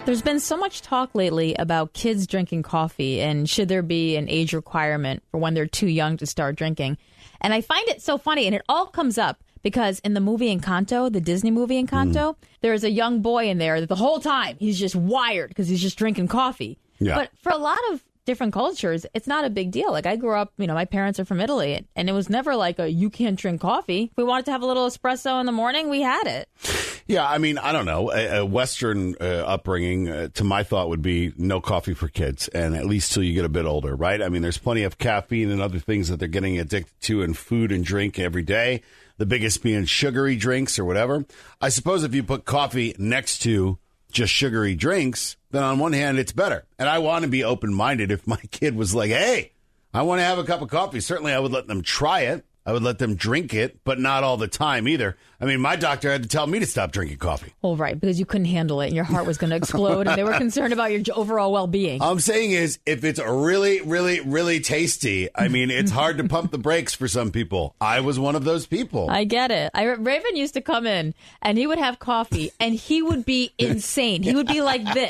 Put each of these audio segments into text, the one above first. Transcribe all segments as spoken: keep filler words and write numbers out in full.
There's been so much talk lately about kids drinking coffee and should there be an age requirement for when they're too young to start drinking. And I find it so funny, and it all comes up because in the movie Encanto, the Disney movie Encanto, mm. there's a young boy in there that the whole time he's just wired because he's just drinking coffee. Yeah. But for a lot of different cultures, it's not a big deal. Like I grew up, you know, my parents are from Italy, and it was never like a you can't drink coffee. If we wanted to have a little espresso in the morning, we had it. Yeah, I mean, I don't know. A, a Western uh, upbringing, uh, to my thought, would be no coffee for kids, and at least till you get a bit older, right? I mean, there's plenty of caffeine and other things that they're getting addicted to in food and drink every day, the biggest being sugary drinks or whatever. I suppose if you put coffee next to just sugary drinks, then on one hand, it's better. And I want to be open-minded. If my kid was like, hey, I want to have a cup of coffee, certainly I would let them try it. I would let them drink it, but not all the time either. I mean, my doctor had to tell me to stop drinking coffee. Well, right, because you couldn't handle it and your heart was going to explode and they were concerned about your overall well-being. All I'm saying is, if it's really, really, really tasty, I mean, it's hard to pump the brakes for some people. I was one of those people. I get it. I, Raven used to come in and he would have coffee and he would be insane. He would be like this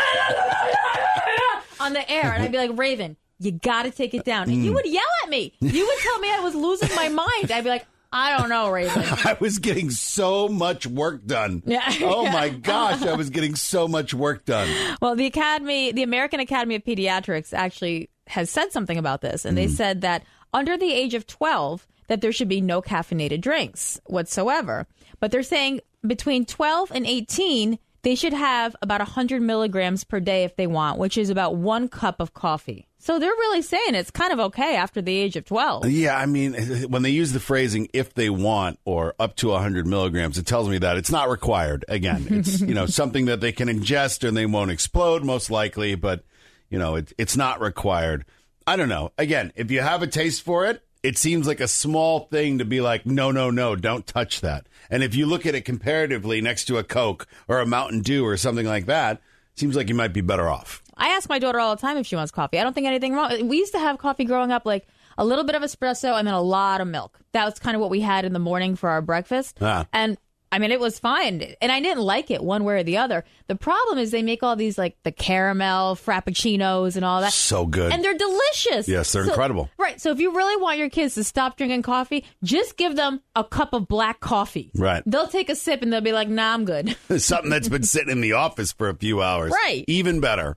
on the air. And I'd be like, Raven, you got to take it down. And mm. you would yell at me. You would tell me I was losing my mind. I'd be like, I don't know, Raven. I was getting so much work done. Yeah. Oh, my gosh. I was getting so much work done. Well, the Academy, the American Academy of Pediatrics actually has said something about this. And mm. they said that under the age of twelve, that there should be no caffeinated drinks whatsoever. But they're saying between twelve and eighteen, they should have about one hundred milligrams per day if they want, which is about one cup of coffee. So they're really saying it's kind of okay after the age of twelve. Yeah, I mean, when they use the phrasing if they want or up to one hundred milligrams, it tells me that it's not required. Again, it's, you know, something that they can ingest and they won't explode most likely, but, you know, it, it's not required. I don't know. Again, if you have a taste for it, it seems like a small thing to be like, no, no, no, don't touch that. And if you look at it comparatively next to a Coke or a Mountain Dew or something like that, it seems like you might be better off. I ask my daughter all the time if she wants coffee. I don't think anything wrong. We used to have coffee growing up, like a little bit of espresso and then a lot of milk. That was kind of what we had in the morning for our breakfast. Ah. And I mean, it was fine. And I didn't like it one way or the other. The problem is they make all these like the caramel frappuccinos and all that. So good. And they're delicious. Yes, they're so, incredible. Right. So if you really want your kids to stop drinking coffee, just give them a cup of black coffee. Right. They'll take a sip and they'll be like, nah, I'm good. Something that's been sitting in the office for a few hours. Right. Even better.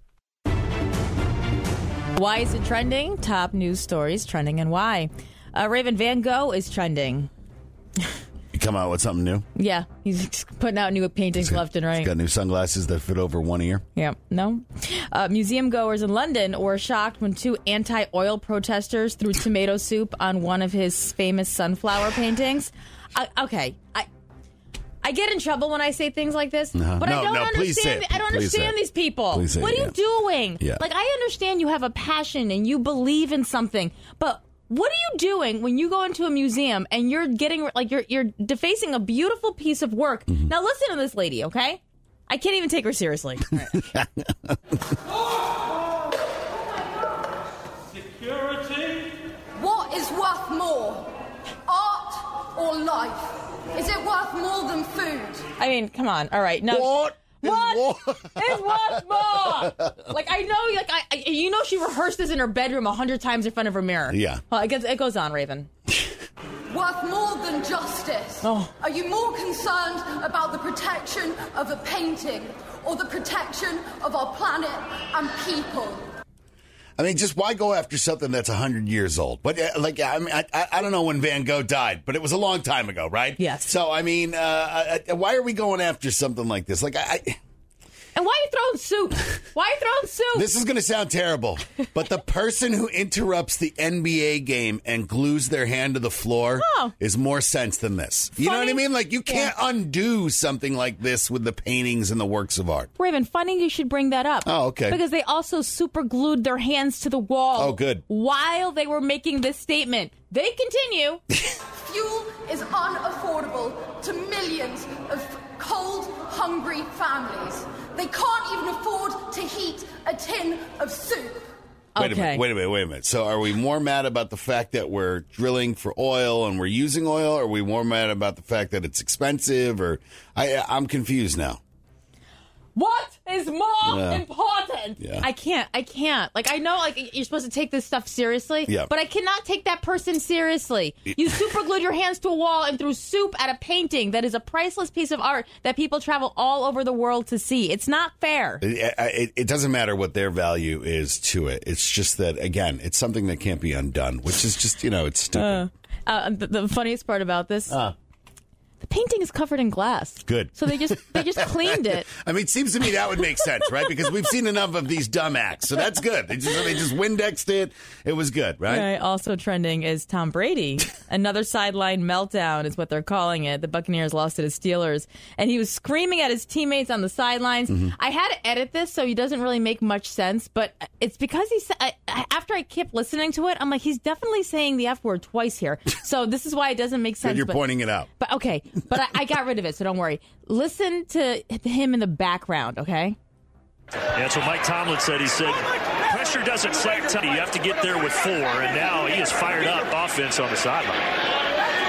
Why is it trending? Top news stories trending and why. Uh, Raven, Van Gogh is trending. You come out with something new? Yeah, he's putting out new paintings got, left and right. He's got new sunglasses that fit over one ear. Yeah, no. Uh, museum goers in London were shocked when two anti-oil protesters threw tomato soup on one of his famous sunflower paintings. I, okay, I I get in trouble when I say things like this, no, but no, I don't no, understand. I don't understand these people. Please what say are it, you yeah. doing? Yeah. Like, I understand you have a passion and you believe in something, but what are you doing when you go into a museum and you're getting like you're you're defacing a beautiful piece of work? Mm-hmm. Now listen to this lady, okay? I can't even take her seriously. Security. What is worth more, art or life? Is it worth more than food? I mean, come on. All right, no. What? What is worth more? Like, I know, like, I, you know, she rehearsed this in her bedroom a hundred times in front of her mirror. Yeah. Well, it goes, it goes on, Raven. Worth more than justice? Oh. Are you more concerned about the protection of a painting or the protection of our planet and people? I mean, just why go after something that's one hundred years old? But, uh, like, I mean, I, I don't know when Van Gogh died, but it was a long time ago, right? Yes. So, I mean, uh, uh, why are we going after something like this? Like, I... I And why are you throwing soup? Why are you throwing soup? This is going to sound terrible, but the person who interrupts the N B A game and glues their hand to the floor oh. is more sense than this. You funny. know what I mean? Like, you can't yeah. undo something like this with the paintings and the works of art. Raven, funny you should bring that up. Oh, okay. Because they also super glued their hands to the wall. Oh, good. While they were making this statement. They continue. Fuel is unaffordable to millions of cold, hungry families. They can't even afford to heat a tin of soup. Wait okay. a minute, wait a minute, wait a minute. So are we more mad about the fact that we're drilling for oil and we're using oil? Or are we more mad about the fact that it's expensive? Or I, I'm confused now. What is more Yeah. important? Yeah. I can't. I can't. Like, I know like you're supposed to take this stuff seriously, Yeah. but I cannot take that person seriously. You super glued your hands to a wall and threw soup at a painting that is a priceless piece of art that people travel all over the world to see. It's not fair. It, it, it doesn't matter what their value is to it. It's just that, again, it's something that can't be undone, which is just, you know, it's stupid. Uh, uh, the, the funniest part about this, Uh. the painting is covered in glass. Good. So they just they just cleaned it. I mean, it seems to me that would make sense, right? Because we've seen enough of these dumb acts, so that's good. They just, they just Windexed it. It was good, right? Right. Also trending is Tom Brady. Another sideline meltdown is what they're calling it. The Buccaneers lost to the Steelers, and he was screaming at his teammates on the sidelines. Mm-hmm. I had to edit this, so he doesn't really make much sense, but it's because he said, after I kept listening to it, I'm like, he's definitely saying the F word twice here. So this is why it doesn't make sense. Good, you're but, pointing it out. But okay, but I, I got rid of it, so don't worry. Listen to him in the background, okay? Yeah, that's what Mike Tomlin said. He said, pressure doesn't set time. You have to get there with four, and now he is fired up offense on the sideline.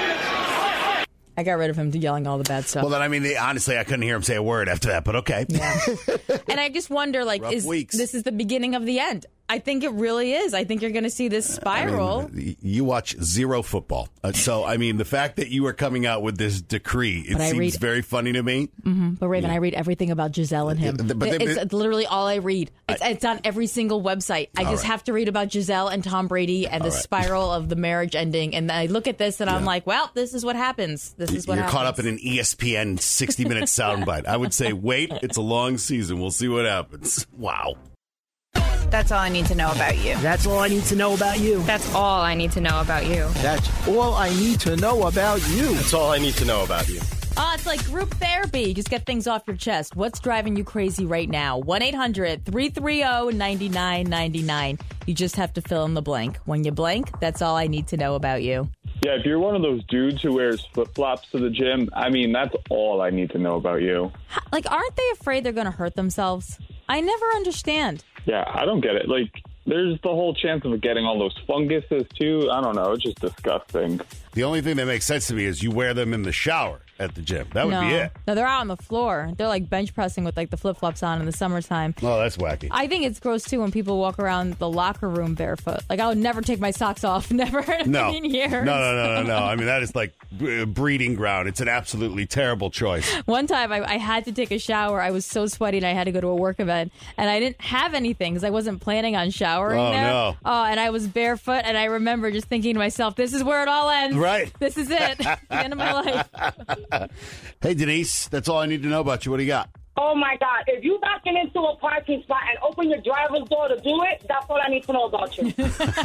I got rid of him yelling all the bad stuff. Well, then, I mean, they, honestly, I couldn't hear him say a word after that, but okay. Yeah. And I just wonder, like, Rough is weeks. this is the beginning of the end? I think it really is. I think you're going to see this spiral. I mean, you watch zero football. Uh, so, I mean, the fact that you are coming out with this decree, it But I seems read- very funny to me. Mm-hmm. But Raven, Yeah. I read everything about Giselle and him. Yeah, but they- it's literally all I read. It's, it's on every single website. I All just right. have to read about Giselle and Tom Brady and the All right. spiral of the marriage ending. And I look at this and I'm like, well, this is what happens. This is what You're happens. caught up in an E S P N sixty-minute soundbite. I would say, wait, it's a long season. We'll see what happens. Wow. That's all I need to know about you. That's all I need to know about you. That's all I need to know about you. That's all I need to know about you. That's all I need to know about you. Oh, it's like group therapy. Just get things off your chest. What's driving you crazy right now? one eight hundred three three zero nine nine nine nine. You just have to fill in the blank. When you blank, that's all I need to know about you. Yeah, if you're one of those dudes who wears flip-flops to the gym, I mean, that's all I need to know about you. Like, aren't they afraid they're going to hurt themselves? I never understand. Yeah, I don't get it. Like, there's the whole chance of getting all those funguses, too. I don't know. It's just disgusting. The only thing that makes sense to me is you wear them in the shower at the gym. That would no. be it. No, they're out on the floor. They're like bench pressing with like the flip flops on in the summertime. Oh, that's wacky. I think it's gross too when people walk around the locker room barefoot. Like, I would never take my socks off. Never in a No. million years. No, no, no, no, no. I mean, that is like b- breeding ground. It's an absolutely terrible choice. One time I, I had to take a shower. I was so sweaty and I had to go to a work event. And I didn't have anything because I wasn't planning on showering Oh, there. no. Oh, and I was barefoot. And I remember just thinking to myself, this is where it all ends. Right. This is it. The end of my life. Hey, Denise, that's all I need to know about you. What do you got? Oh, my God. If you backing into a parking spot and open your driver's door to do it, that's all I need to know about you.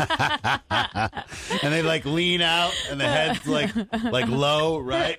And they like lean out and the head's like like low, right?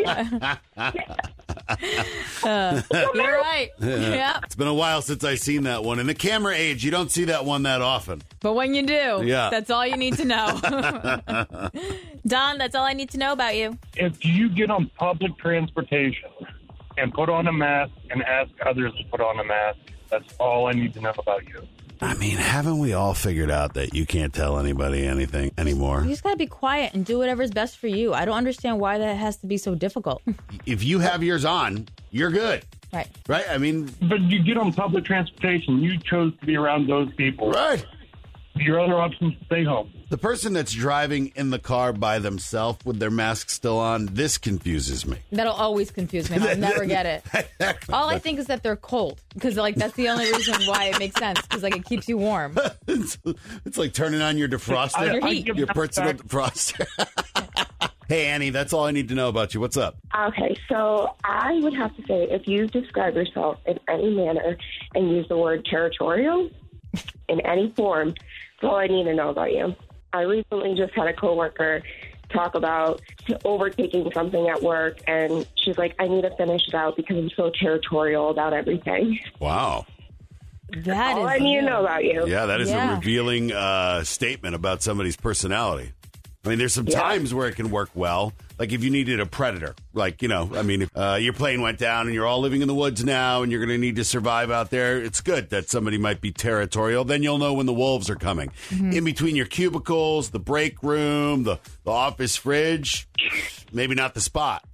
Uh, you're right. Yeah. It's been a while since I've seen that one. In the camera age, you don't see that one that often. But when you do, Yeah. that's all you need to know. Don, that's all I need to know about you. If you get on public transportation and put on a mask and ask others to put on a mask, that's all I need to know about you. I mean, haven't we all figured out that you can't tell anybody anything anymore? You just got to be quiet and do whatever's best for you. I don't understand why that has to be so difficult. If you have yours on, you're good. Right. Right? I mean, But you get on public transportation, you chose to be around those people. right. Your other option is to stay home. The person that's driving in the car by themselves with their mask still on, this confuses me. That'll always confuse me. I'll never get it. All I think is that they're cold because, like, that's the only reason why it makes sense because, like, it keeps you warm. it's, it's like turning on your defroster, Your I heat. give your that personal back. defroster. Hey, Annie, that's all I need to know about you. What's up? Okay, so I would have to say if you describe yourself in any manner and use the word territorial in any form, that's all I need to know about you. I recently just had a coworker talk about overtaking something at work, and she's like, I need to finish it out because I'm so territorial about everything. Wow. That all is I need to real. know about you. Yeah, that is Yeah. a revealing uh, statement about somebody's personality. I mean, there's some Yeah. times where it can work well. Like if you needed a predator, like, you know, I mean, if uh, your plane went down and you're all living in the woods now and you're going to need to survive out there, it's good that somebody might be territorial. Then you'll know when the wolves are coming. Mm-hmm. In between your cubicles, the break room, the, the office fridge, maybe not the spot.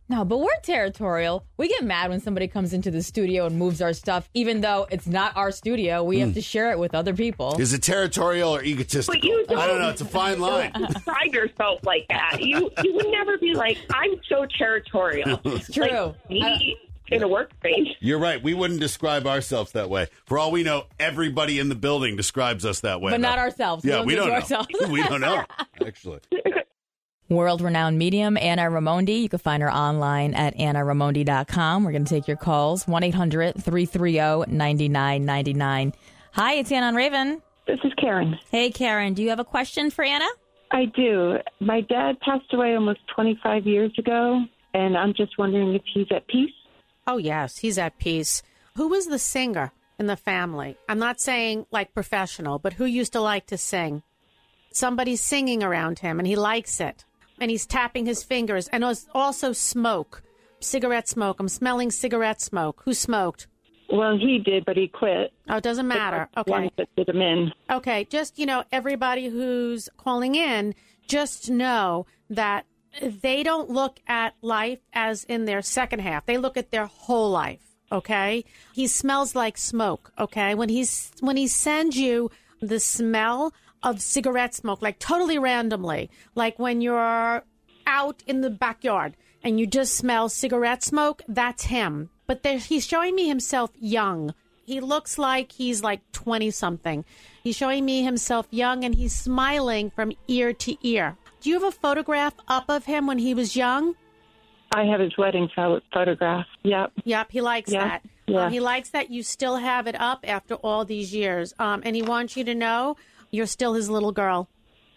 No, but we're territorial. We get mad when somebody comes into the studio and moves our stuff, even though it's not our studio. We mm. have to share it with other people. Is it territorial or egotistical? You don't, I don't know. It's a fine line. You don't describe yourself like that. You you would never be like, I'm so territorial. It's true. Like, me in a workspace. You're right. We wouldn't describe ourselves that way. For all we know, everybody in the building describes us that way. But though. not ourselves. Yeah, we don't know. Ourselves. We don't know, actually. World-renowned medium, Anna Raimondi. You can find her online at anna raimondi dot com. We're going to take your calls, one eight hundred three three zero nine nine nine nine. Hi, it's Anna on Raven. This is Karen. Hey, Karen. Do you have a question for Anna? I do. My dad passed away almost twenty-five years ago, and I'm just wondering if he's at peace. Oh, yes, he's at peace. Who was the singer in the family? I'm not saying like professional, but who used to like to sing? Somebody's singing around him, and he likes it. And he's tapping his fingers. And also smoke, cigarette smoke. I'm smelling cigarette smoke. Who smoked? Well, he did, but he quit. Oh, it doesn't matter. Okay. Did him in. Okay, just, you know, everybody who's calling in, just know that they don't look at life as in their second half. They look at their whole life, okay? He smells like smoke, okay? When he's when he sends you the smell of cigarette smoke, like totally randomly, like when you're out in the backyard and you just smell cigarette smoke, that's him. But there, he's showing me himself young. He looks like he's like twenty-something. He's showing me himself young, and he's smiling from ear to ear. Do you have a photograph up of him when he was young? I have his wedding pho- photograph. Yep. Yep, he likes yep. that. Yeah. Um, he likes that you still have it up after all these years. Um, and he wants you to know you're still his little girl.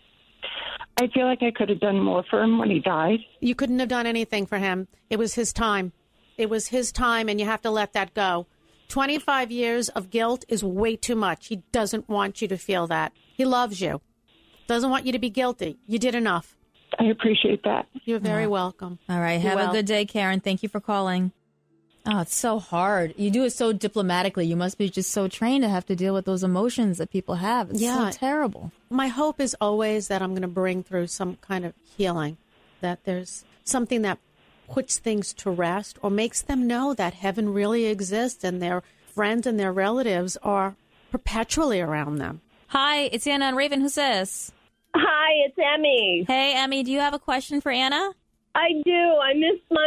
I feel like I could have done more for him when he died. You couldn't have done anything for him. It was his time. It was his time, and you have to let that go. twenty-five years of guilt is way too much. He doesn't want you to feel that. He loves you. Doesn't want you to be guilty. You did enough. I appreciate that. You're very welcome. All right. You're Have well. a good day, Karen. Thank you for calling. Oh, it's so hard. You do it so diplomatically. You must be just so trained to have to deal with those emotions that people have. It's Yeah. so terrible. My hope is always that I'm going to bring through some kind of healing, that there's something that puts things to rest or makes them know that heaven really exists and their friends and their relatives are perpetually around them. Hi, it's Anna on Raven. Who's this? Hi, it's Emmy. Hey, Emmy, do you have a question for Anna? I do. I miss my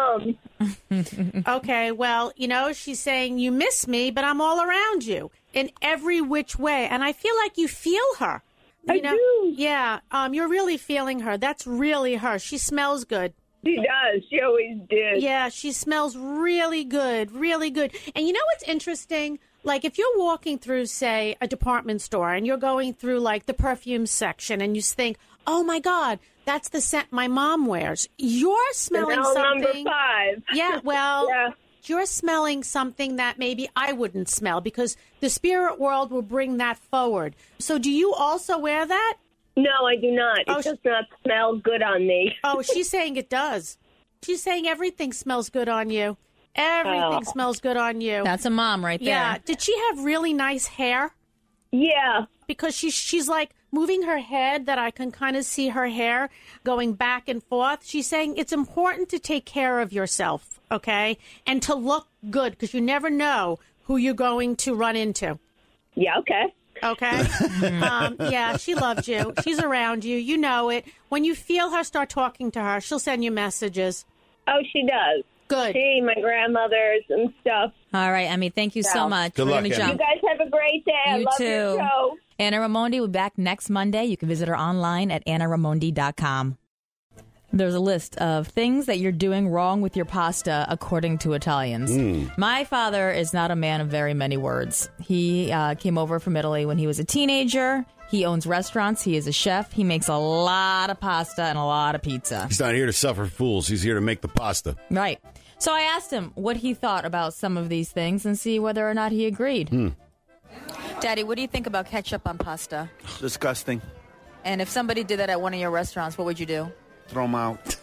mom. Okay, well, you know, she's saying you miss me, but I'm all around you in every which way. And I feel like you feel her. You I know? do. Yeah, um, you're really feeling her. That's really her. She smells good. She does. She always did. Yeah, she smells really good, really good. And you know what's interesting? Like if you're walking through, say, a department store and you're going through like the perfume section and you think, oh, my God, that's the scent my mom wears. You're smelling Chanel something. number five. Yeah, well, yeah. You're smelling something that maybe I wouldn't smell because the spirit world will bring that forward. So do you also wear that? No, I do not. It Oh, does not smell good on me. Oh, she's saying it does. She's saying everything smells good on you. Everything Oh. smells good on you. That's a mom right there. Yeah. Did she have really nice hair? Yeah. Because she's she's like moving her head that I can kind of see her hair going back and forth. She's saying it's important to take care of yourself, okay? And to look good because you never know who you're going to run into. Yeah, okay. Okay? um, yeah, she loves you. She's around you. You know it. When you feel her, start talking to her. She'll send you messages. Oh, she does. Good. She, my grandmothers and stuff. All right, Emmy, thank you so Yeah. much. Good We're luck, gonna Emmy. jump. You guys have a great day. I You love too. your show. Anna Raimondi will be back next Monday. You can visit her online at anna raimondi dot com. There's a list of things that you're doing wrong with your pasta, according to Italians. Mm. My father is not a man of very many words. He uh, came over from Italy when he was a teenager. He owns restaurants. He is a chef. He makes a lot of pasta and a lot of pizza. He's not here to suffer fools. He's here to make the pasta. Right. So I asked him what he thought about some of these things and see whether or not he agreed. Hmm. Daddy, what do you think about ketchup on pasta? Disgusting. And if somebody did that at one of your restaurants, what would you do? Throw them out.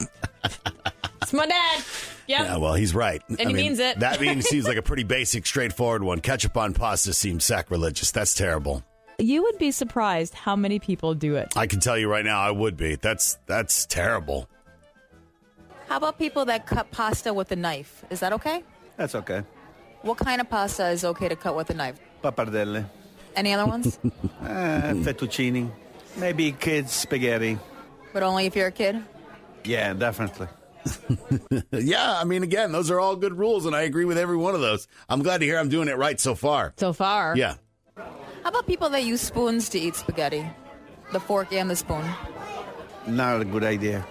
It's my dad. Yep. Yeah, well, he's right. And he means it. That means seems like a pretty basic, straightforward one. Ketchup on pasta seems sacrilegious. That's terrible. You would be surprised how many people do it. I can tell you right now, I would be. That's that's terrible. How about people that cut pasta with a knife? Is that okay? That's okay. What kind of pasta is okay to cut with a knife? Pappardelle. Any other ones? uh, fettuccine. Maybe kids spaghetti. But only if you're a kid? Yeah, definitely. Yeah, I mean, again, those are all good rules, and I agree with every one of those. I'm glad to hear I'm doing it right so far. So far. Yeah. How about people that use spoons to eat spaghetti? The fork and the spoon. Not a good idea.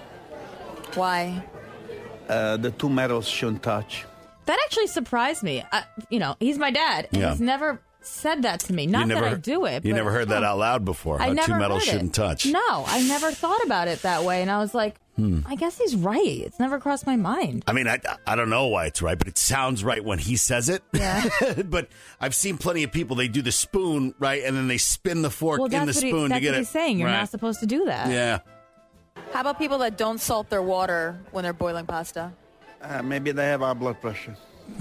Why? Uh, the two metals shouldn't touch. That actually surprised me. I, you know, he's my dad, and Yeah. he's never said that to me. Not never, that I do it. You but, never heard that oh, out loud before. I How never two metals heard it. shouldn't touch. No, I never thought about it that way, and I was like, hmm. I guess he's right. It's never crossed my mind. I mean, I, I don't know why it's right, but it sounds right when he says it. Yeah. But I've seen plenty of people, they do the spoon, right, and then they spin the fork Well, in that's the what, spoon he, to that's get what it. he's saying. You're right. not supposed to do that. Yeah. How about people that don't salt their water when they're boiling pasta? Uh, maybe they have high blood pressure.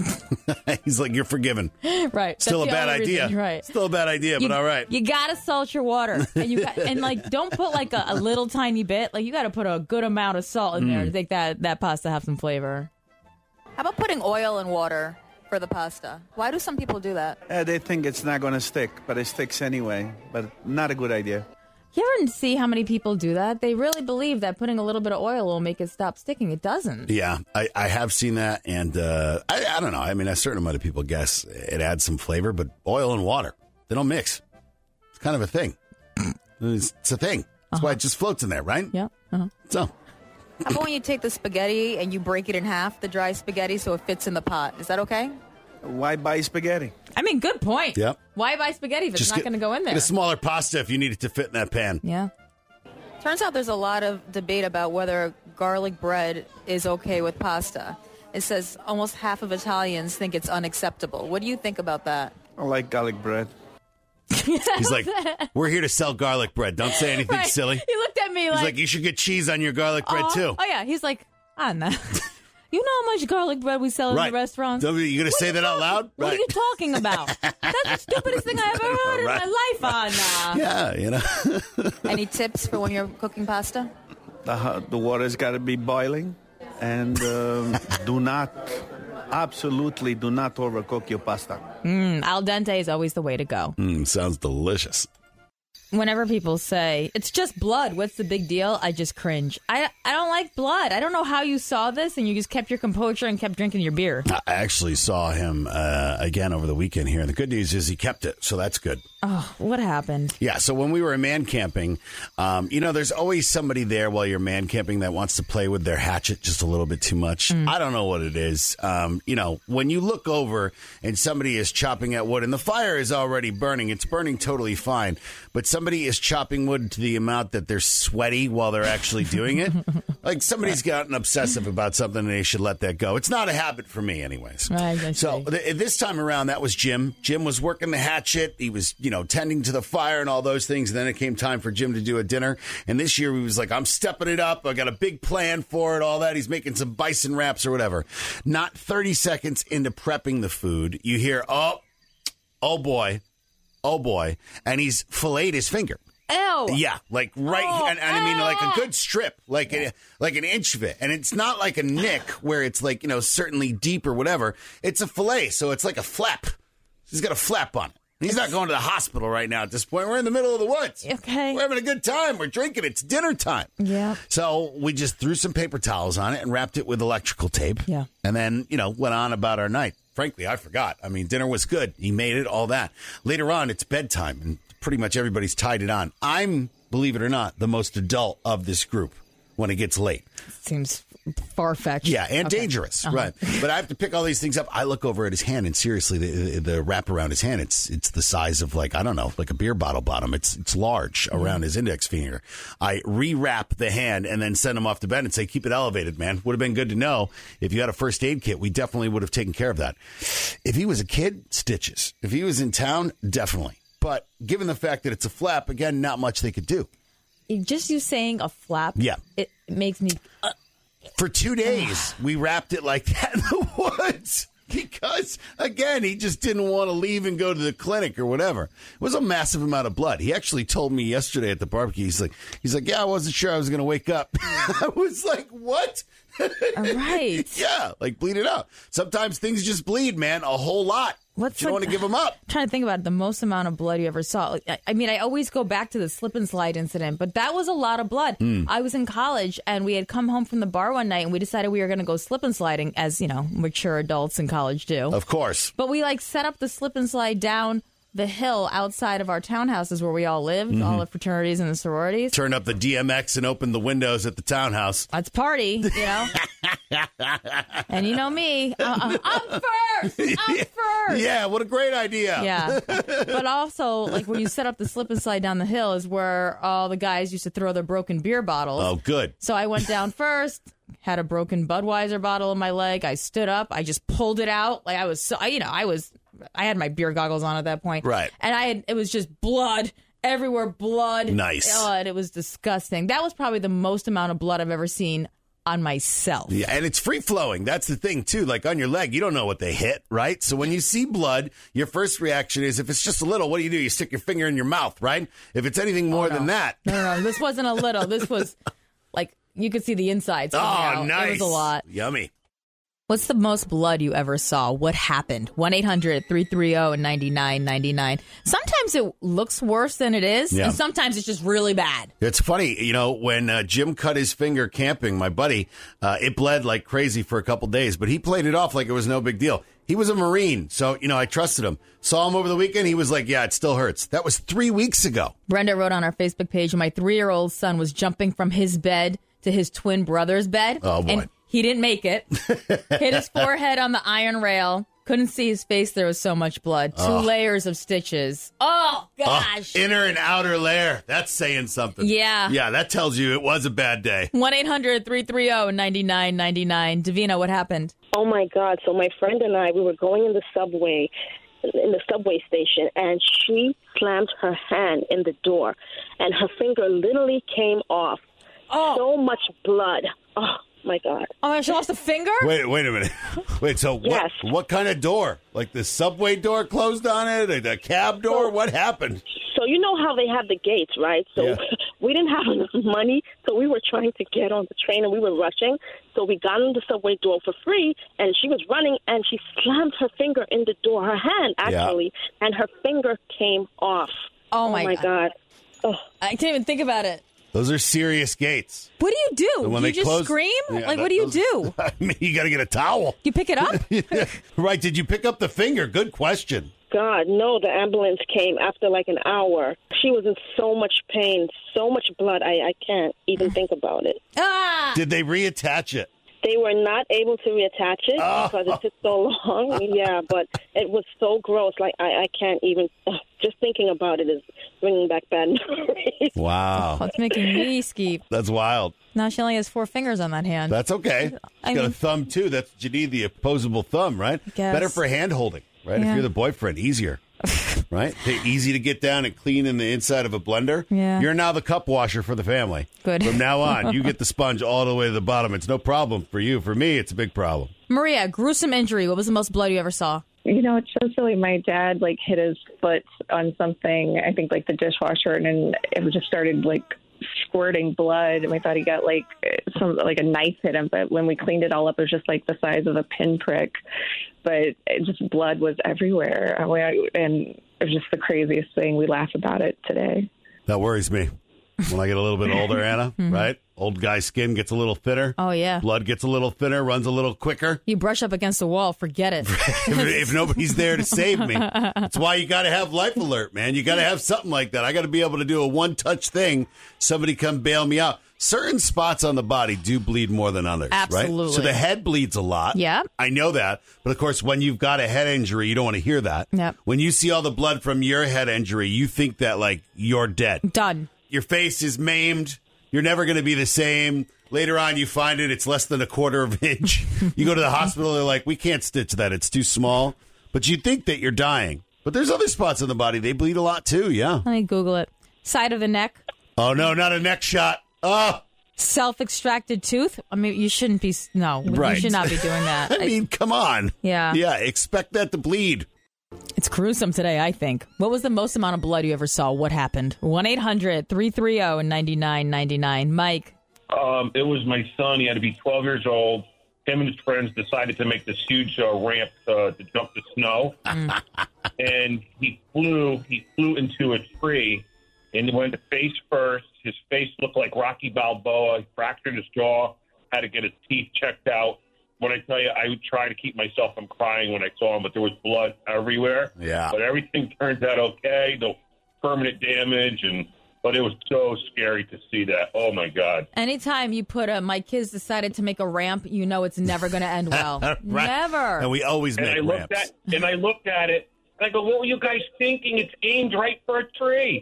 He's like, you're forgiven. Right. Still a That's the bad only idea. reason, right. Still a bad idea, You- but all right. You gotta salt your water, and you got, and like don't put like a, a little tiny bit. Like you got to put a good amount of salt in there Mm. to make that that pasta have some flavor. How about putting oil in water for the pasta? Why do some people do that? Uh, they think it's not going to stick, but it sticks anyway. But not a good idea. You ever see how many people do that? They really believe that putting a little bit of oil will make it stop sticking. It doesn't. Yeah, I, I have seen that, and uh, I, I don't know. I mean, a certain amount of people guess it adds some flavor, but oil and water, they don't mix. It's kind of a thing. It's, it's a thing. That's why it just floats in there, right? Yeah. Uh-huh. So, How about when you take the spaghetti and you break it in half, the dry spaghetti, so it fits in the pot? Is that okay? Why buy spaghetti? I mean, good point. Yep. Why buy spaghetti if it's just not get- going to go in there? Get a smaller pasta if you need it to fit in that pan. Yeah. Turns out there's a lot of debate about whether garlic bread is okay with pasta. It says almost half of Italians think it's unacceptable. What do you think about that? I like garlic bread. He's like, we're here to sell garlic bread. Don't say anything Right. silly. He looked at me He's like, like, you should get cheese on your garlic bread, oh, too. Oh, yeah. He's like, I don't know. You know how much garlic bread we sell in Right. the restaurants? Don't- You going to say that out loud? What Right. are you talking about? That's the stupidest thing I ever heard Right. in my life, Anna. Yeah, you know. Any tips for when you're cooking pasta? The, the water's got to be boiling. And um, do not, absolutely do not overcook your pasta. Mm, al dente is always the way to go. Mm, sounds delicious. Whenever people say, it's just blood, what's the big deal? I just cringe. I, I don't like blood. I don't know how you saw this and you just kept your composure and kept drinking your beer. I actually saw him uh, again over the weekend here. And the good news is he kept it, so that's good. Oh, what happened? Yeah, so when we were man camping, um, you know, there's always somebody there while you're man camping that wants to play with their hatchet just a little bit too much. Mm. I don't know what it is. Um, you know, when you look over and somebody is chopping at wood and the fire is already burning, it's burning totally fine, but somebody is chopping wood to the amount that they're sweaty while they're actually doing it. Like somebody's gotten obsessive about something and they should let that go. It's not a habit for me anyways. Right, I So th- this time around, that was Jim. Jim was working the hatchet. He was, you know, tending to the fire and all those things. And then it came time for Jim to do a dinner. And this year he was like, I'm stepping it up. I got a big plan for it, all that. He's making some bison wraps or whatever. Not thirty seconds into prepping the food, you hear, oh, oh boy, oh boy. And he's filleted his finger. Ew. Yeah, like right, Oh, and, and I mean like a ah. good strip, like a, like an inch of it, and it's not like a nick where it's like, you know, certainly deep or whatever. It's a fillet, so it's like a flap. He's got a flap on it. He's not going to the hospital right now at this point. We're in the middle of the woods. Okay. We're having a good time. We're drinking. It's dinner time. Yeah. So we just threw some paper towels on it and wrapped it with electrical tape. Yeah. And then, you know, went on about our night. Frankly, I forgot. I mean, dinner was good. He made it, all that. Later on, it's bedtime, and pretty much everybody's tied it on. I'm, believe it or not, the most adult of this group when it gets late. Seems far-fetched. Yeah, and Okay. dangerous, Uh-huh. right? But I have to pick all these things up. I look over at his hand, and seriously, the, the wrap around his hand, it's it's the size of, like, I don't know, like a beer bottle bottom. It's it's large around his index finger. I rewrap the hand and then send him off to bed and say, keep it elevated, man. Would have been good to know. If you had a first aid kit, we definitely would have taken care of that. If he was a kid, stitches. If he was in town, definitely. But given the fact that it's a flap, again, not much they could do. Just you saying a flap, Yeah. it makes me... Uh, For two days, we wrapped it like that in the woods. Because, again, he just didn't want to leave and go to the clinic or whatever. It was a massive amount of blood. He actually told me yesterday at the barbecue, he's like, he's like, yeah, I wasn't sure I was going to wake up. I was like, what? Right. Yeah, like bleed it out. Sometimes things just bleed, man, a whole lot. What's you don't like, want to give them up. I'm trying to think about it, the most amount of blood you ever saw. Like, I, I mean, I always go back to the slip and slide incident, but that was a lot of blood. Mm. I was in college, and we had come home from the bar one night, and we decided we were going to go slip and sliding, as, you know, mature adults in college do. Of course. But we, like, set up the slip and slide down the hill outside of our townhouses where we all lived, Mhm. all the fraternities and the sororities. Turn up the D M X and open the windows at the townhouse. Let's party, you know? And you know me, uh, uh, I'm first! I'm first! Yeah, what a great idea. Yeah. But also, like, when you set up the slip and slide down the hill is where all the guys used to throw their broken beer bottles. Oh, good. So I went down first, had a broken Budweiser bottle in my leg. I stood up. I just pulled it out. Like, I was, so, you know, I was, I had my beer goggles on at that point. Right. And I had, it was just blood. Everywhere blood. Nice. Oh, and it was disgusting. That was probably the most amount of blood I've ever seen on myself. Yeah, and it's free flowing. That's the thing, too. Like on your leg, you don't know what they hit, right? So when you see blood, your first reaction is, if it's just a little, what do you do? You stick your finger in your mouth, right? If it's anything more Oh, no. than that. No, no, no. This wasn't a little. This was like, you could see the insides. Oh, coming out. nice. It was a lot. Yummy. What's the most blood you ever saw? What happened? one eight hundred three three zero nine nine nine nine. Sometimes it looks worse than it is, Yeah. and sometimes it's just really bad. It's funny, you know, when uh, Jim cut his finger camping, my buddy, uh, it bled like crazy for a couple days, but he played it off like it was no big deal. He was a Marine, so, you know, I trusted him. Saw him over the weekend. He was like, yeah, it still hurts. That was three weeks ago. Brenda wrote on our Facebook page, my three-year-old son was jumping from his bed to his twin brother's bed. Oh, boy. And he didn't make it. Hit his forehead on the iron rail. Couldn't see his face. There was so much blood. Two Oh. layers of stitches. Oh, gosh. Oh, inner and outer layer. That's saying something. Yeah. Yeah, that tells you it was a bad day. one eight hundred three three zero nine nine nine nine. Davina, what happened? Oh my God! So my friend and I, we were going in the subway, in the subway station, and she slammed her hand in the door, and her finger literally came off. Oh. So much blood. Oh my God! Oh, my, she lost a finger? Wait, wait a minute. Wait, so what, Yes. what kind of door? Like the subway door closed on it? Or the cab door? So- what happened? So you know how they have the gates, right? So Yeah. we didn't have enough money, so we were trying to get on the train, and we were rushing. So we got on the subway door for free, and she was running, and she slammed her finger in the door, her hand actually, and her finger came off. Oh, my God! God. Oh. I can't even think about it. Those are serious gates. What do you do? And when Do you they just close- scream? Yeah, like, that- what do you those- do? I mean, you got to get a towel. You pick it up? Right. Did you pick up the finger? Good question. God, no, the ambulance came after like an hour. She was in so much pain, so much blood, I, I can't even think about it. Ah! Did they reattach it? They were not able to reattach it Oh. because it took so long. Yeah, but it was so gross. Like, I, I can't even, ugh, just thinking about it is bringing back bad memories. Wow. That's making me skeep. That's wild. Now she only has four fingers on that hand. That's okay. She's I got a mean- thumb, too. That's what you need, the opposable thumb, right? guess. Better for hand holding, right? Yeah. If you're the boyfriend, easier. Right? They're easy to get down and clean in the inside of a blender. Yeah. You're now the cup washer for the family. Good. From now on, you get the sponge all the way to the bottom. It's no problem for you. For me, it's a big problem. Maria, gruesome injury. What was the most blood you ever saw? You know, it's so silly. My dad, like, hit his foot on something, I think, like, the dishwasher, and then it just started, like, squirting blood, and we thought he got, like, some, like, a knife hit him, but when we cleaned it all up, it was just, like, the size of a pinprick, but it just, blood was everywhere, and we- and it was just the craziest thing. We laugh about it today. That worries me. When I get a little bit older, Anna, right? Old guy skin gets a little thinner. Oh, yeah. Blood gets a little thinner, runs a little quicker. You brush up against the wall, forget it. if, if nobody's there to save me. That's why you got to have Life Alert, man. You got to have something like that. I got to be able to do a one-touch thing. Somebody come bail me out. Certain spots on the body do bleed more than others, right? Absolutely. So the head bleeds a lot. Yeah. I know that. But, of course, when you've got a head injury, you don't want to hear that. Yep. When you see all the blood from your head injury, you think that, like, you're dead. Done. Your face is maimed. You're never going to be the same. Later on, you find it. It's less than a quarter of an inch. You go to the hospital. They're like, we can't stitch that. It's too small. But you think that you're dying. But there's other spots in the body. They bleed a lot, too. Yeah. Let me Google it. Side of the neck. Oh, no, not a neck shot. Oh, Self-extracted tooth? I mean, you shouldn't be. No, Right. you should not be doing that. I mean, come on. Yeah. Yeah, expect that to bleed. It's gruesome today, I think. What was the most amount of blood you ever saw? What happened? one eight hundred three three zero nine nine nine nine. Mike. Um, it was my son. He had to be twelve years old. Him and his friends decided to make this huge uh, ramp uh, to jump the snow. Mm. And he flew, he flew into a tree and he went face first. His face looked like Rocky Balboa. He fractured his jaw, had to get his teeth checked out. When I tell you, I would try to keep myself from crying when I saw him, but there was blood everywhere. Yeah. But everything turns out okay. No permanent damage, and but it was so scary to see that. Oh my God! Anytime you put a, my kids decided to make a ramp, you know it's never going to end well. Right. Never. And we always and make I looked ramps. At, and I looked at it, and I go, "What were you guys thinking? It's aimed right for a tree."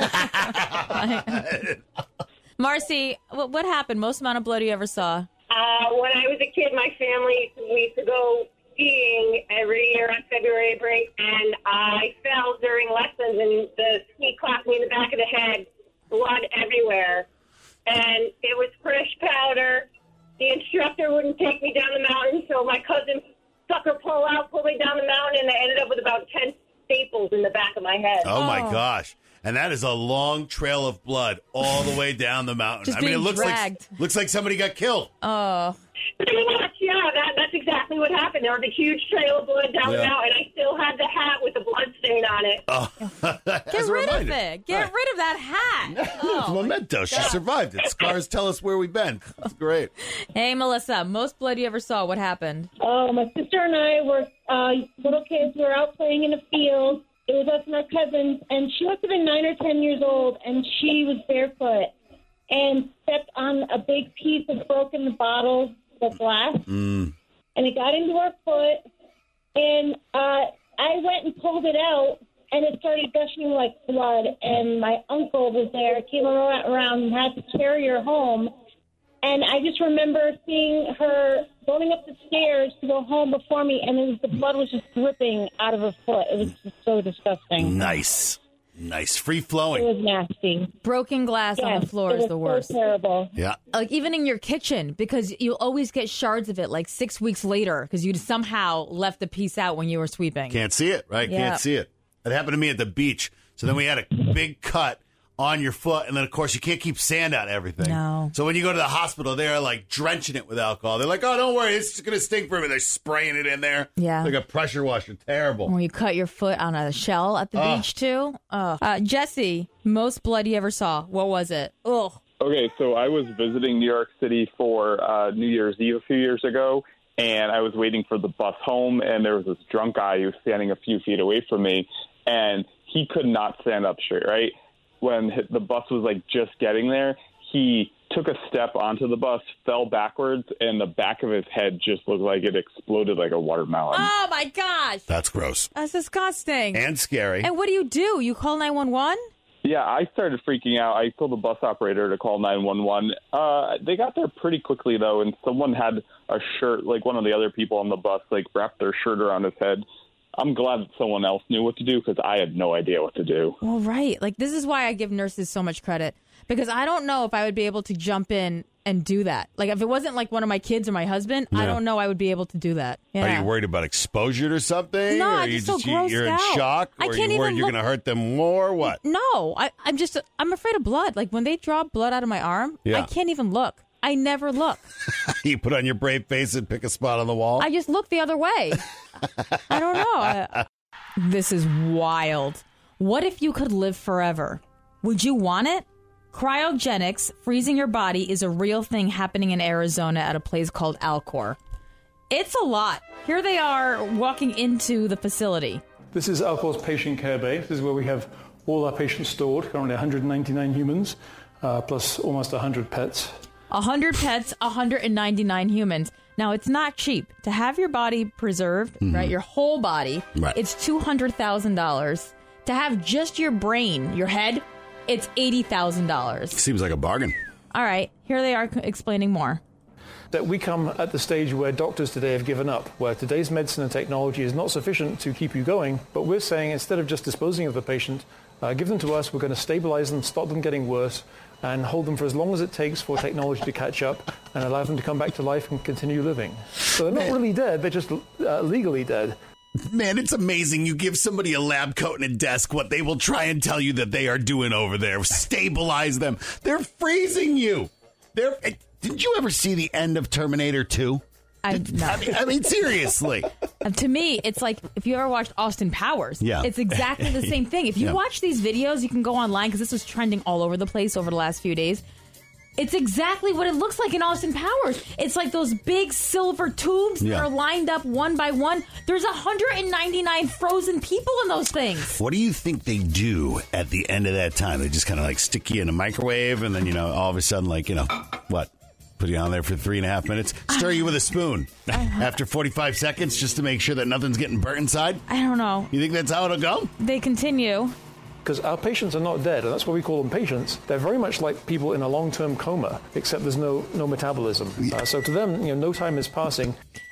Marcy, what, what happened? Most amount of blood you ever saw? Uh, when I was a kid, my family, we used to go skiing every year on February break, and I fell during lessons, and the ski clocked me in the back of the head, blood everywhere. And it was fresh powder. The instructor wouldn't take me down the mountain, so my cousin stuck her pole out, pulled me down the mountain, and I ended up with about ten staples in the back of my head. Oh, my gosh. And that is a long trail of blood all the way down the mountain. Just I mean, it being looks dragged. like looks like somebody got killed. Oh. Pretty much, yeah. That, that's exactly what happened. There was a huge trail of blood down the Yeah. mountain. I still had the hat with the blood stain on it. Oh, Get rid of it. Get rid of that hat. It's memento. She survived it. Scars tell us where we've been. That's great. Hey, Melissa, most blood you ever saw. What happened? Oh, my sister and I were uh, little kids. We were out playing in a field. It was us and our cousins, and she must have been nine or ten years old, and she was barefoot and stepped on a big piece of broken bottle of glass, Mm. and it got into her foot, and uh, I went and pulled it out, and it started gushing like blood, and my uncle was there, came around and had to carry her home, and I just remember seeing her going up the stairs to go home before me, and it was, the blood was just dripping out of her foot. It was just so disgusting. Nice. Nice. Free It flowing. was nasty. Broken glass on Yes, the floor it is was the so worst. terrible. Yeah. Like even in your kitchen, because you'll always get shards of it like six weeks later because you somehow left the piece out when you were sweeping. Can't see it, right? Yeah. Can't see it. It happened to me at the beach. So then we had a big cut on your foot, and then, of course, you can't keep sand out of everything. No. So when you go to the hospital, they're, like, drenching it with alcohol. They're like, oh, don't worry, it's just going to stink for a minute. They're spraying it in there. Yeah. Like a pressure washer. Terrible. When you cut your foot on a shell at the Oh. beach, too. Oh. Uh, Jesse, most blood you ever saw. What was it? Ugh. Okay, so I was visiting New York City for uh, New Year's Eve a few years ago, and I was waiting for the bus home, and there was this drunk guy who was standing a few feet away from me, and he could not stand up straight, right? When the bus was, like, just getting there, he took a step onto the bus, fell backwards, and the back of his head just looked like it exploded like a watermelon. Oh, my gosh. That's gross. That's disgusting. And scary. And what do you do? You call nine one one? Yeah, I started freaking out. I told the bus operator to call nine one one. Uh, they got there pretty quickly, though, and someone had a shirt, like one of the other people on the bus, like wrapped their shirt around his head. I'm glad that someone else knew what to do because I had no idea what to do. Well, right. Like, this is why I give nurses so much credit. Because I don't know if I would be able to jump in and do that. Like, if it wasn't, like, one of my kids or my husband, I Yeah. don't know I would be able to do that. Yeah. Are you worried about exposure to something? No, or I'm are you just so you- grossed You're in out. shock? I Or can't are you worried even you're look- going to hurt them more? What? No, I, I'm just, I'm afraid of blood. Like, when they draw blood out of my arm, Yeah. I can't even look. I never look. You put on your brave face and pick a spot on the wall? I just look the other way. I don't know. I, this is wild. What if you could live forever? Would you want it? Cryogenics, freezing your body, is a real thing happening in Arizona at a place called Alcor. It's a lot. Here they are walking into the facility. This is Alcor's patient care bay. This is where we have all our patients stored, currently one hundred ninety-nine humans, uh, plus almost one hundred pets. one hundred pets, one hundred ninety-nine humans. Now, it's not cheap. To have your body preserved, Mm-hmm. right, your whole body, Right. it's two hundred thousand dollars. To have just your brain, your head, it's eighty thousand dollars. Seems like a bargain. All right, here they are c- explaining more. that we come at the stage where doctors today have given up, where today's medicine and technology is not sufficient to keep you going, but we're saying instead of just disposing of the patient, uh, give them to us, we're going to stabilize them, stop them getting worse, and hold them for as long as it takes for technology to catch up and allow them to come back to life and continue living. So they're not really dead, they're just uh, legally dead. Man, it's amazing. You give somebody a lab coat and a desk, what they will try and tell you that they are doing over there. Stabilize them. They're freezing you. They're. Didn't you ever see the end of Terminator two? I, no. I, mean, I mean, seriously. And to me, it's like if you ever watched Austin Powers, yeah. it's exactly the same thing. If you yeah. watch these videos, you can go online because this was trending all over the place over the last few days. It's exactly what it looks like in Austin Powers. It's like those big silver tubes yeah. that are lined up one by one. There's one hundred ninety-nine frozen people in those things. What do you think they do at the end of that time? They just kind of like stick you in a microwave and then, you know, all of a sudden, like, you know, what? Put you on there for three and a half minutes. Stir you with a spoon after forty-five seconds just to make sure that nothing's getting burnt inside? I don't know. You think that's how it'll go? They continue. Because our patients are not dead, and that's why we call them patients. They're very much like people in a long-term coma, except there's no no metabolism. Uh, so to them, you know, no time is passing.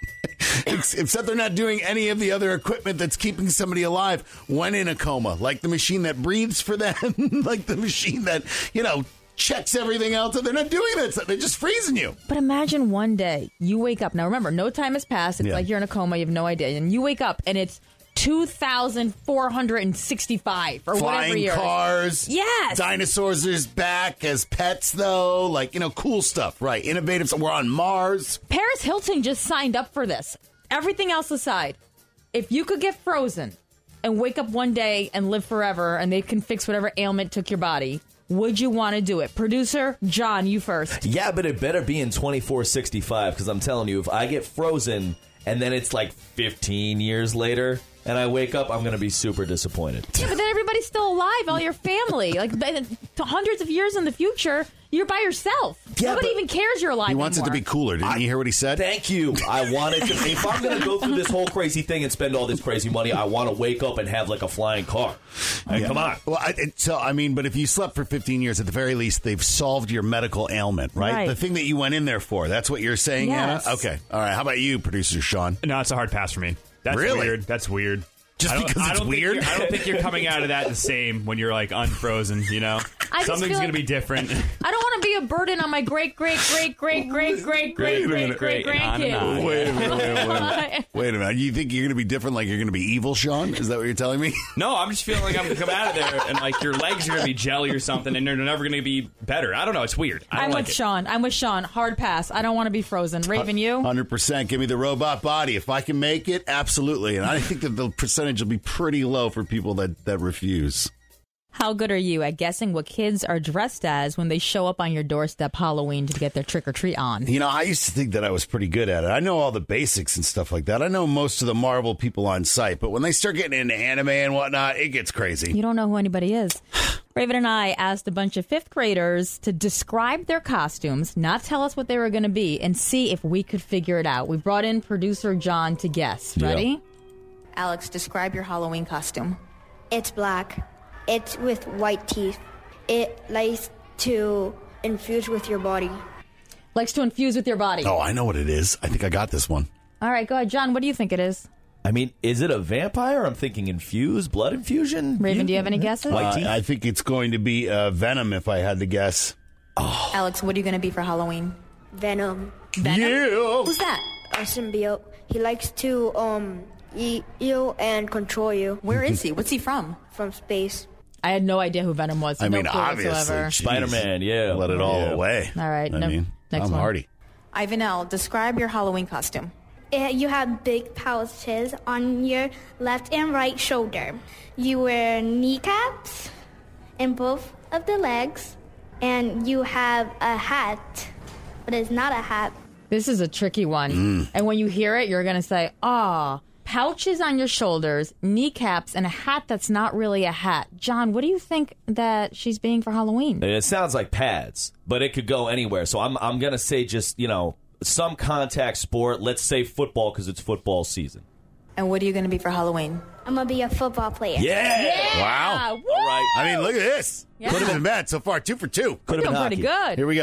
Except they're not doing any of the other equipment that's keeping somebody alive when in a coma, like the machine that breathes for them, like the machine that, you know, checks everything else. They're not doing that. They're just freezing you. But imagine one day you wake up. Now, remember, no time has passed. It's yeah. like you're in a coma. You have no idea. And you wake up, and it's two thousand four hundred sixty-five or Flying whatever year. cars. Yes. Dinosaurs are back as pets, though. Like, you know, cool stuff, right? Innovative. We're on Mars. Paris Hilton just signed up for this. Everything else aside, if you could get frozen and wake up one day and live forever and they can fix whatever ailment took your body, would you want to do it? Producer John, you first. Yeah, but it better be in twenty-four sixty-five because I'm telling you, if I get frozen and then it's like fifteen years later and I wake up, I'm going to be super disappointed. Yeah, but then everybody's still alive, all your family. Like hundreds of years in the future, you're by yourself. Yeah, Nobody but even cares you're alive He wants anymore. it to be cooler. Didn't I, you hear what he said? Thank you. I wanted to. If I'm going to go through this whole crazy thing and spend all this crazy money, I want to wake up and have like a flying car. Hey, yeah. Come on. Well, I, it, so I mean, but if you slept for fifteen years, at the very least, they've solved your medical ailment, right? Right. The thing that you went in there for. That's what you're saying, Yes. Anna? Okay. All right. How about you, producer Sean? No, it's a hard pass for me. That's Really? weird. That's weird. Just I don't- because I it's don't think weird? you're- I don't think you're coming out of that the same when you're like unfrozen, you know? I just Something's feel going to like- be different. I don't want to be a burden on my great, great, great, great, great, great, great, great, great grandkids. Wait a minute. Wait a minute. Wait a minute. You think you're going to be different, like you're going to be evil, Sean? Is that what you're telling me? No, I'm just feeling like I'm going to come out of there and like your legs are going to be jelly or something and they're never going to be better. I don't know. It's weird. I don't I'm like with it. Sean. I'm with Sean. Hard pass. I don't want to be frozen. Raven, you? one hundred percent. Give me the robot body. If I can make it, absolutely. And I think that the percentage will be pretty low for people that, that refuse. How good are you at guessing what kids are dressed as when they show up on your doorstep Halloween to get their trick-or-treat on? You know, I used to think that I was pretty good at it. I know all the basics and stuff like that. I know most of the Marvel people on site. But when they start getting into anime and whatnot, it gets crazy. You don't know who anybody is. Raven and I asked a bunch of fifth graders to describe their costumes, not tell us what they were going to be, and see if we could figure it out. We brought in producer John to guess. Ready? Yep. Alex, describe your Halloween costume. It's black. It's with white teeth. It likes to infuse with your body. Likes to infuse with your body. Oh, I know what it is. I think I got this one. All right, go ahead. John, what do you think it is? I mean, is it a vampire? I'm thinking infused, blood infusion. Raven, do you have any guesses? Uh, I think it's going to be uh, Venom, if I had to guess. Oh. Alex, what are you going to be for Halloween? Venom. Venom? Yeah. Who's that? A symbiote. He likes to um eat you and control you. Where is he? What's he from? From space. I had no idea who Venom was. I no mean, clue obviously. whatsoever. Geez. Spider-Man, yeah. Let it all Yeah. away. All right, I no- mean, next I'm one. hardy. Ivanel, describe your Halloween costume. Uh, you have big pouches on your left and right shoulder. You wear kneecaps in both of the legs, and you have a hat, but it's not a hat. This is a tricky one. Mm. And when you hear it, you're going to say, ah, pouches on your shoulders, kneecaps, and a hat that's not really a hat. John, what do you think that she's being for Halloween? It sounds like pads, but it could go anywhere. So I'm I'm gonna say just you know some contact sport. Let's say football because it's football season. And what are you going to be for Halloween? I'm going to be a football player. Yeah. Wow. Woo! I mean, look at this. Yeah. Could have been bad so far. Two for two. Could have been Doing pretty hockey. good. Here we go.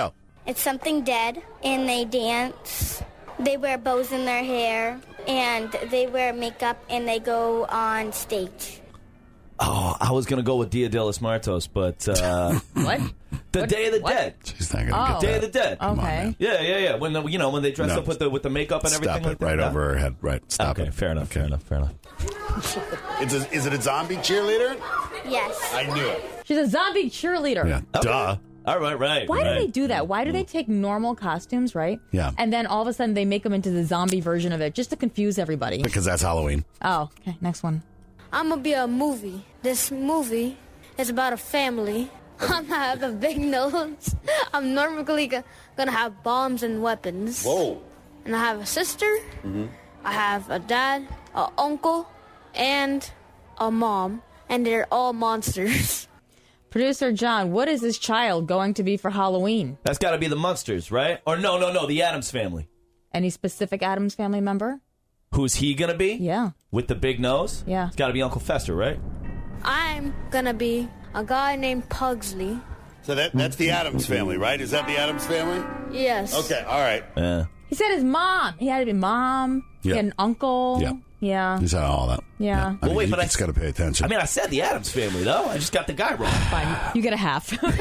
It's something dead, and they dance. They wear bows in their hair, and they wear makeup, and they go on stage. Oh, I was going to go with Dia de los Muertos, but... Uh, what? The What? Day of the What? Dead. She's not going to Oh. get Day that. of the Dead. Okay. Yeah, yeah, yeah. When the, you know when they dress No. up with the with the makeup and Stop everything it. like that. Right No? over her head. Right. Stop okay, it. fair enough, fair enough, fair enough. It's a, is it a zombie cheerleader? Yes. I knew it. She's a zombie cheerleader. Yeah. Duh. All right, right. Why right. do they do that? Why do they take normal costumes, right? Yeah. And then all of a sudden they make them into the zombie version of it just to confuse everybody. Because that's Halloween. Oh, okay. Next one. I'm gonna be a movie. This movie is about a family. I'm gonna have a big nose. I'm normally go- gonna have bombs and weapons. Whoa. And I have a sister. Mm-hmm. I have a dad, an uncle, and a mom. And they're all monsters. Producer John, what is this child going to be for Halloween? That's got to be the Munsters, right? Or no, no, no, the Addams Family. Any specific Addams Family member? Who's he gonna be? Yeah. With the big nose? Yeah. It's got to be Uncle Fester, right? I'm gonna be a guy named Pugsley. So that that's the Addams Family, right? Is that the Addams Family? Yes. Okay. All right. Yeah. He said his mom. He had to be mom. He Yeah. had an uncle. Yeah. Yeah. He's had all that. Yeah. I Well, mean, wait, you but I- just got to pay attention. I mean, I said the Addams Family, though. I just got the guy wrong. Fine. You get a half. All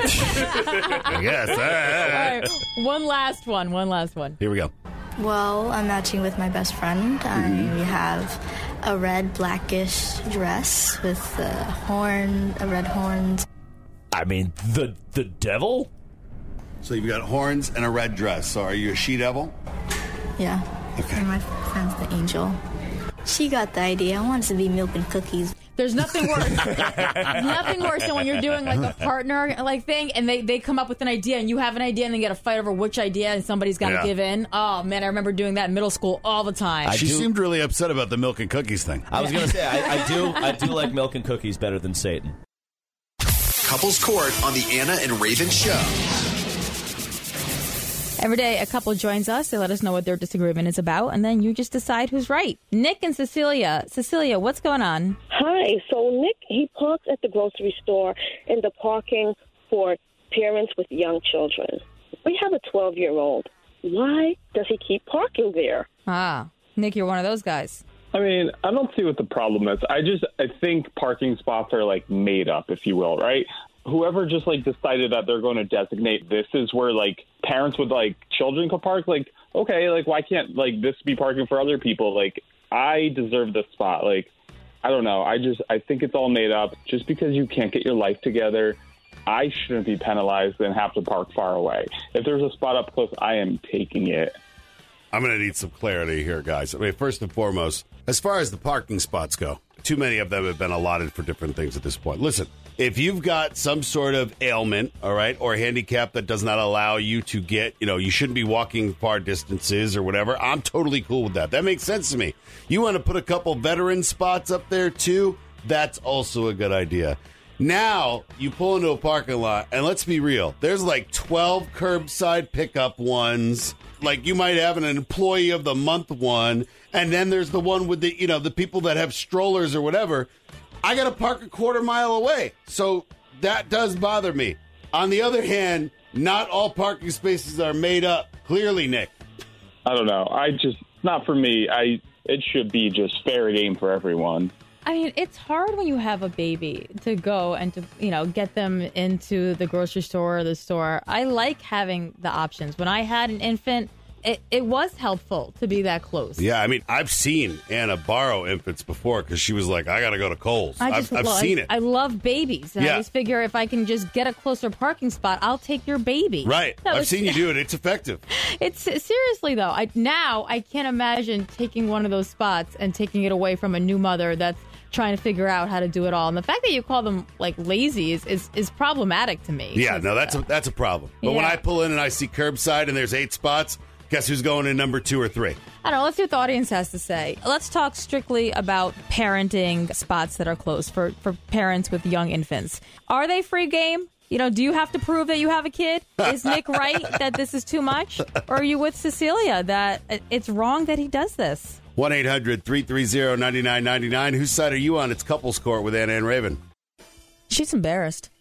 I guess. All right. right. One last one. One last one. Here we go. Well, I'm matching with my best friend. I have a red blackish dress with a horn, a red horns. I mean, the the devil? So you've got horns and a red dress. So are you a she-devil? Yeah. Okay. And my friend's the angel. She got the idea. I wanted to be milk and cookies. There's nothing worse. nothing worse than when you're doing like a partner like thing, and they, they come up with an idea, and you have an idea, and they get a fight over which idea, and somebody's got to Yeah. give in. Oh man, I remember doing that in middle school all the time. She seemed really upset about the milk and cookies thing. I was gonna say I, I do I do like milk and cookies better than Satan. Couples Court on the Anna and Raven Show. Every day, a couple joins us. They let us know what their disagreement is about, and then you just decide who's right. Nick and Cecilia. Cecilia, what's going on? Hi. So Nick, he parks at the grocery store in the parking for parents with young children. We have a twelve-year-old. Why does he keep parking there? Ah, Nick, you're one of those guys. I mean, I don't see what the problem is. I just, I think parking spots are like made up, if you will, right? Whoever just like decided that they're going to designate this is where like parents with like children could park. Like, okay, like why can't like this be parking for other people? Like, I deserve this spot. Like, I don't know. I just, I think it's all made up. Just because you can't get your life together, I shouldn't be penalized and have to park far away. If there's a spot up close, I am taking it. I'm going to need some clarity here, guys. I mean, first and foremost, as far as the parking spots go, too many of them have been allotted for different things at this point. Listen, if you've got some sort of ailment, all right, or handicap that does not allow you to get, you know, you shouldn't be walking far distances or whatever, I'm totally cool with that. That makes sense to me. You want to put a couple veteran spots up there, too? That's also a good idea. Now, you pull into a parking lot, and let's be real, there's like twelve curbside pickup ones. Like, you might have an employee of the month one, and then there's the one with the, you know, the people that have strollers or whatever. I got to park a quarter mile away. So that does bother me. On the other hand, not all parking spaces are made up. Clearly, Nick. I don't know. I just, not for me. I It should be just fair game for everyone. I mean, it's hard when you have a baby to go and to, you know, get them into the grocery store or the store. I like having the options. When I had an infant, it, it was helpful to be that close. Yeah, I mean, I've seen Anna borrow infants before because she was like, I got to go to Kohl's. I I've, just I've love, seen it. I love babies. And Yeah. I just figure if I can just get a closer parking spot, I'll take your baby. Right. No, I've it's- seen you do it. It's effective. It's seriously though. I now I can't imagine taking one of those spots and taking it away from a new mother that's trying to figure out how to do it all. And the fact that you call them like lazy is is, is problematic to me. Yeah, no, that's a, that's a problem. But when Yeah. I pull in and I see curbside and there's eight spots, guess who's going in number two or three? I don't know. Let's see what the audience has to say. Let's talk strictly about parenting spots that are closed for, for parents with young infants. Are they free game? You know, do you have to prove that you have a kid? Is Nick right that this is too much? Or are you with Cecilia that it's wrong that he does this? one eight hundred three three zero nine nine nine nine. Whose side are you on? It's Couples Court with Anna and Raven. She's embarrassed.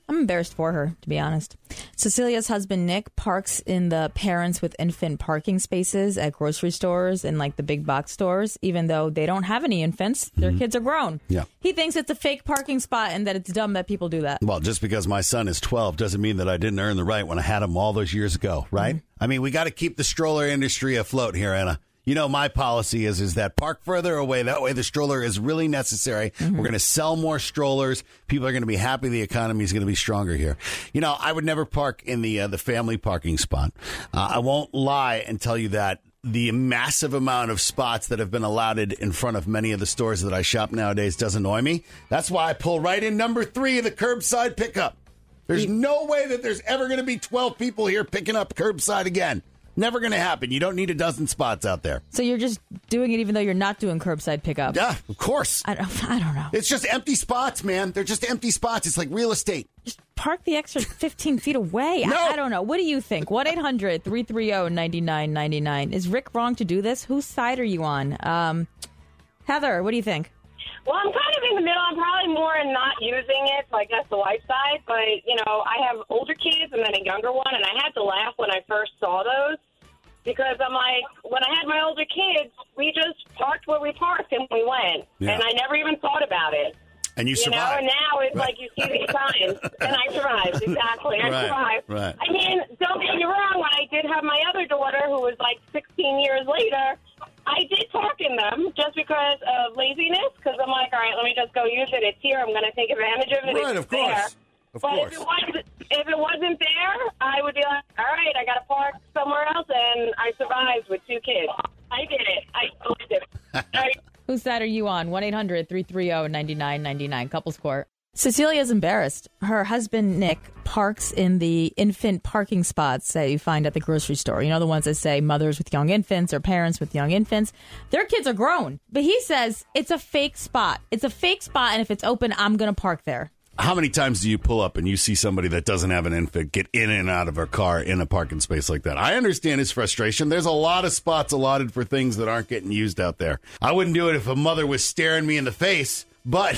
I'm embarrassed for her, to be honest. Cecilia's husband, Nick, parks in the parents with infant parking spaces at grocery stores and like the big box stores, even though they don't have any infants. Their mm-hmm. kids are grown. Yeah. He thinks it's a fake parking spot and that it's dumb that people do that. Well, just because my son is twelve doesn't mean that I didn't earn the right when I had him all those years ago, right? Mm-hmm. I mean, we got to keep the stroller industry afloat here, Anna. You know, my policy is is that park further away. That way the stroller is really necessary. Mm-hmm. We're going to sell more strollers. People are going to be happy. The economy is going to be stronger here. You know, I would never park in the uh, the family parking spot. Uh, I won't lie and tell you that the massive amount of spots that have been allotted in front of many of the stores that I shop nowadays does annoy me. That's why I pull right in number three of the curbside pickup. There's no way that there's ever going to be twelve people here picking up curbside again. Never going to happen. You don't need a dozen spots out there. So you're just doing it even though you're not doing curbside pickup? Yeah, of course. I don't, I don't know. It's just empty spots, man. They're just empty spots. It's like real estate. Just park the extra fifteen feet away. No. I, I don't know. What do you think? one eight hundred three three zero nine nine nine nine. Is Rick wrong to do this? Whose side are you on? Um, Heather, what do you think? Well, I'm kind of in the middle. I'm probably more in not using it, so I guess the white side. But, you know, I have older kids and then a younger one, and I had to laugh when I first saw those. Because I'm like, when I had my older kids, we just parked where we parked and we went. Yeah. And I never even thought about it. And you You know, survived. and now it's Right. like you see these signs. And I survived, exactly. I Right, survived. right. I mean, don't get me wrong, when I did have my other daughter, who was like sixteen years later, I did park in them just because of laziness. Because I'm like, all right, let me just go use it. It's here. I'm going to take advantage of it. Right, it's of course. there. Of but course. if it wasn't, if it wasn't there, I would be like, all right, I got to park somewhere else, and I survived with two kids. I did it. I totally did it. I, Whose side are you on? one eight hundred three three zero nine nine nine nine. Couples Court. Cecilia's embarrassed. Her husband, Nick, parks in the infant parking spots that you find at the grocery store. You know, the ones that say mothers with young infants or parents with young infants. Their kids are grown. But he says it's a fake spot. It's a fake spot, and if it's open, I'm going to park there. How many times do you pull up and you see somebody that doesn't have an infant get in and out of a car in a parking space like that? I understand his frustration. There's a lot of spots allotted for things that aren't getting used out there. I wouldn't do it if a mother was staring me in the face, but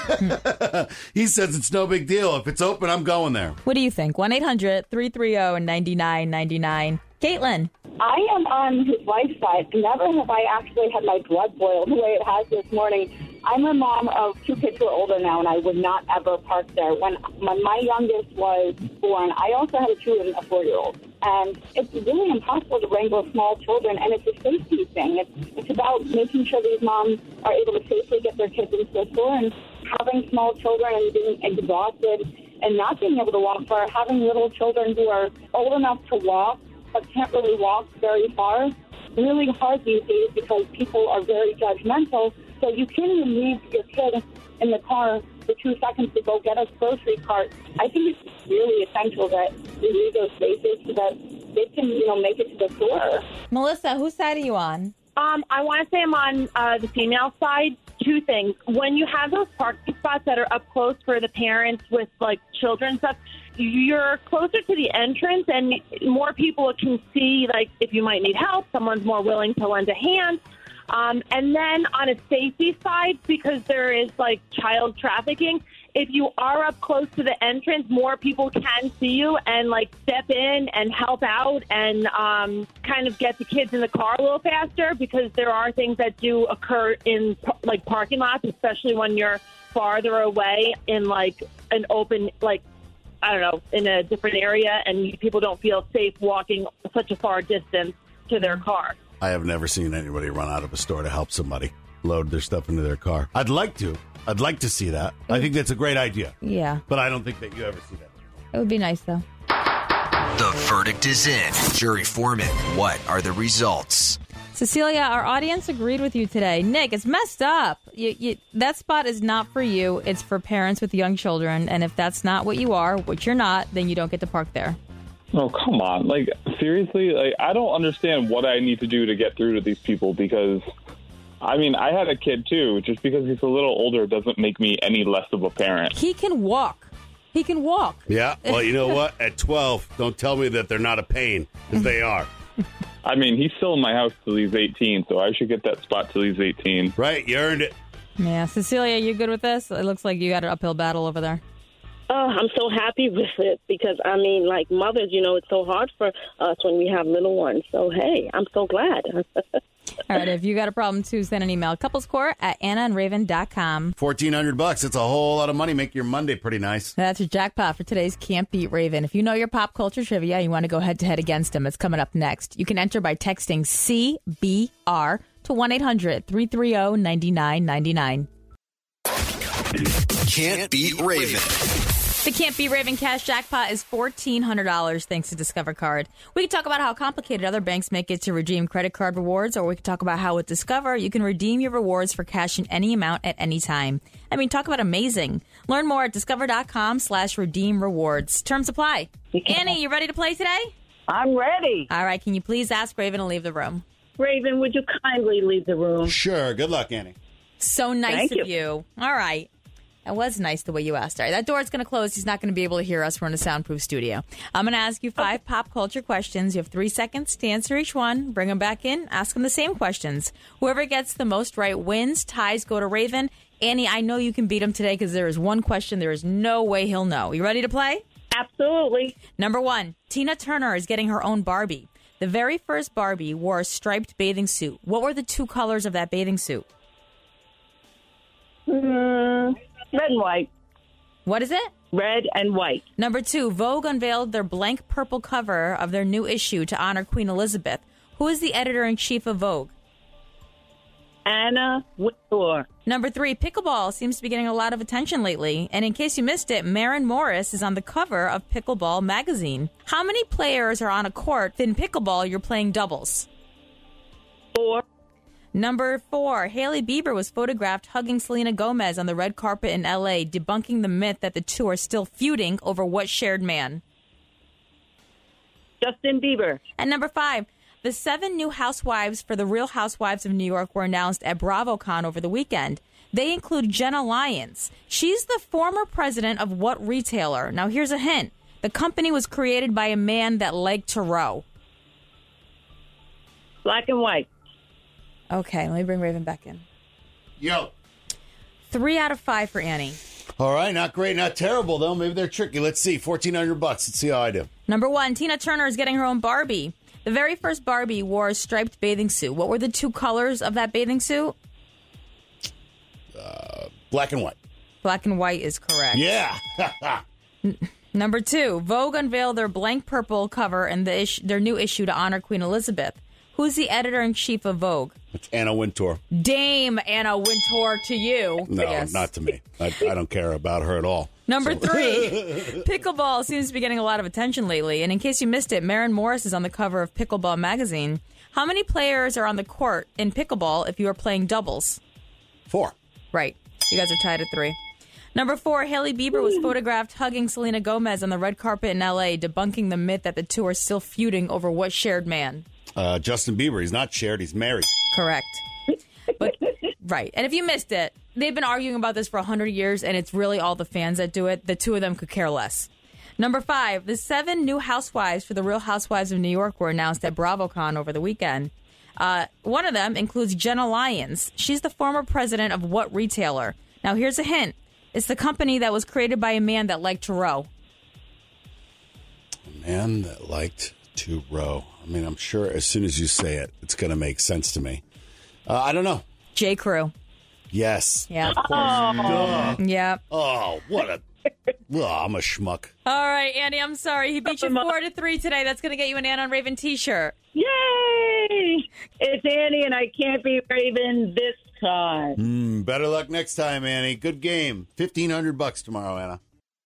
he says it's no big deal. If it's open, I'm going there. What do you think? one eight hundred three three zero nine nine nine nine. Caitlin. I am on his wife's side. Never have I actually had my blood boil the way it has this morning. I'm a mom of two kids who are older now, and I would not ever park there. When, when my youngest was born, I also had a two and a four-year-old. And it's really impossible to wrangle small children, and it's a safety thing. It's, it's about making sure these moms are able to safely get their kids into the store, and having small children and being exhausted and not being able to walk far, having little children who are old enough to walk but can't really walk very far. Really hard these days because people are very judgmental. So you can't even leave your kid in the car for two seconds to go get a grocery cart. I think it's really essential that we leave those spaces so that they can, you know, make it to the store. Melissa, whose side are you on? Um, I want to say I'm on uh, the female side. Two things. When you have those parking spots that are up close for the parents with, like, children and stuff, you're closer to the entrance and more people can see, like, if you might need help, someone's more willing to lend a hand. Um, and then on a safety side, because there is, like, child trafficking, if you are up close to the entrance, more people can see you and, like, step in and help out and um, kind of get the kids in the car a little faster, because there are things that do occur in, like, parking lots, especially when you're farther away in, like, an open, like, I don't know, in a different area, and people don't feel safe walking such a far distance to their car. I have never seen anybody run out of a store to help somebody load their stuff into their car. I'd like to. I'd like to see that. I think that's a great idea. Yeah. But I don't think that you ever see that. It would be nice, though. The verdict is in. Jury foreman, what are the results? Cecilia, our audience agreed with you today. Nick, it's messed up. You, you, that spot is not for you. It's for parents with young children. And if that's not what you are, which you're not, then you don't get to park there. Oh, come on. Like, seriously? Like, I don't understand what I need to do to get through to these people because, I mean, I had a kid, too. Just because he's a little older doesn't make me any less of a parent. He can walk. He can walk. Yeah. Well, you know what? At twelve, don't tell me that they're not a pain, because they are. I mean, he's still in my house till he's eighteen, so I should get that spot till he's eighteen. Right. You earned it. Yeah. Cecilia, you good with this? It looks like you got an uphill battle over there. Oh, I'm so happy with it because, I mean, like mothers, you know, it's so hard for us when we have little ones. So, hey, I'm so glad. All right, if you got a problem, too, send an email. Couplescore at anna and raven dot com. fourteen hundred bucks. It's a whole lot of money. Make your Monday pretty nice. That's your jackpot for today's Can't Beat Raven. If you know your pop culture trivia, you want to go head-to-head against him, it's coming up next. You can enter by texting C B R to one eight hundred three three zero nine nine nine nine. Can't Beat Raven. The Can't Beat Raven cash jackpot is fourteen hundred dollars thanks to Discover Card. We can talk about how complicated other banks make it to redeem credit card rewards, or we can talk about how with Discover you can redeem your rewards for cash in any amount at any time. I mean, talk about amazing. Learn more at discover.com slash redeem rewards. Terms apply. Annie, you ready to play today? I'm ready. All right, can you please ask Raven to leave the room? Raven, would you kindly leave the room? Sure. Good luck, Annie. So nice Thank of you. you. All right. That was nice the way you asked. All right, that door's going to close. He's not going to be able to hear us. We're in a soundproof studio. I'm going to ask you five pop culture questions. You have three seconds to answer each one. Bring them back in. Ask them the same questions. Whoever gets the most right wins. Ties go to Raven. Annie, I know you can beat him today because there is one question there is no way he'll know. You ready to play? Absolutely. Number one, Tina Turner is getting her own Barbie. The very first Barbie wore a striped bathing suit. What were the two colors of that bathing suit? Mm, red and white. What is it? Red and white. Number two, Vogue unveiled their blank purple cover of their new issue to honor Queen Elizabeth. Who is the editor-in-chief of Vogue? Anna Wintour. Number three, pickleball seems to be getting a lot of attention lately. And in case you missed it, Maren Morris is on the cover of Pickleball magazine. How many players are on a court in pickleball you're playing doubles? Four. Number four, Hailey Bieber was photographed hugging Selena Gomez on the red carpet in L A, debunking the myth that the two are still feuding over what shared man? Justin Bieber. And number five, the seven new housewives for the Real Housewives of New York were announced at BravoCon over the weekend. They include Jenna Lyons. She's the former president of what retailer? Now, here's a hint. The company was created by a man that liked to row. Black and white. Okay, let me bring Raven back in. Yo. Three out of five for Annie. All right, not great, not terrible, though. Maybe they're tricky. Let's see. fourteen hundred bucks. Let's see how I do. Number one, Tina Turner is getting her own Barbie. The very first Barbie wore a striped bathing suit. What were the two colors of that bathing suit? Uh, black and white. Black and white is correct. Yeah. N- number two, Vogue unveiled their blank purple cover and the ish- their new issue to honor Queen Elizabeth. Who's the editor-in-chief of Vogue? It's Anna Wintour. Dame Anna Wintour to you. No, Yes. not to me. I, I don't care about her at all. Number So- three, pickleball seems to be getting a lot of attention lately. And in case you missed it, Maren Morris is on the cover of Pickleball magazine. How many players are on the court in pickleball if you are playing doubles? Four. Right. You guys are tied at three. Number four, Hailey Bieber was photographed hugging Selena Gomez on the red carpet in L A, debunking the myth that the two are still feuding over what shared man. Uh, Justin Bieber. He's not shared. He's married. Correct. But right. And if you missed it, they've been arguing about this for one hundred years, and it's really all the fans that do it. The two of them could care less. Number five, the seven new housewives for the Real Housewives of New York were announced at BravoCon over the weekend. Uh, one of them includes Jenna Lyons. She's the former president of what retailer? Now, here's a hint. It's the company that was created by a man that liked to row. A man that liked to row. I mean, I'm sure as soon as you say it, it's going to make sense to me. Uh, I don't know. J. Crew. Yes. Yeah. Of course. Duh. Yeah. Oh, what a... Oh, I'm a schmuck. All right, Andy, I'm sorry. He beat you four to three today. That's going to get you an Ann on Raven t-shirt. Yay! It's Annie, and I can't be Raven this time. Mm, better luck next time, Annie. Good game. fifteen hundred bucks tomorrow, Anna.